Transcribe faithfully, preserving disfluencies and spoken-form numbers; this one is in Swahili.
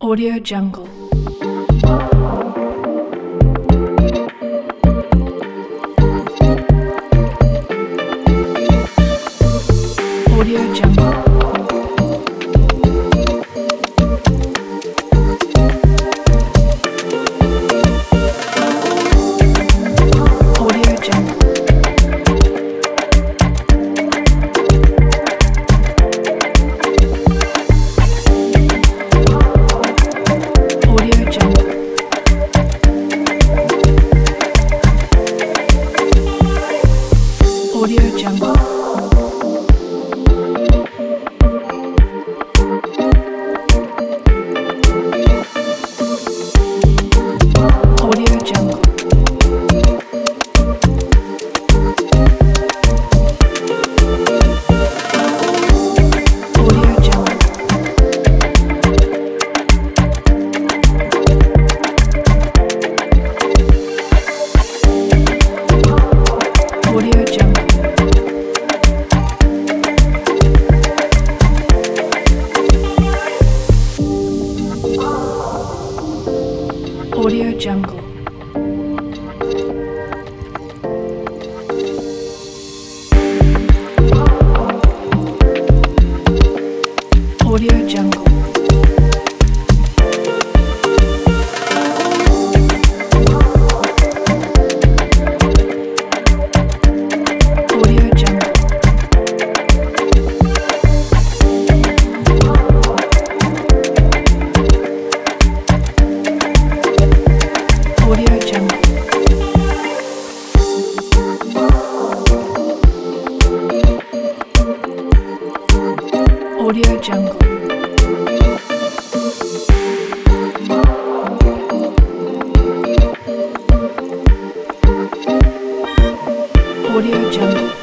Audio Jungle. Audio Jungle. Audio Jungle. Audio Jungle. Audio Jungle. Audio Jungle. Audio Jungle. Audio Jungle. Audio Jungle. Audio Jungle. Audio Jungle. Audio Jungle. Audio Jungle. Audio Jungle.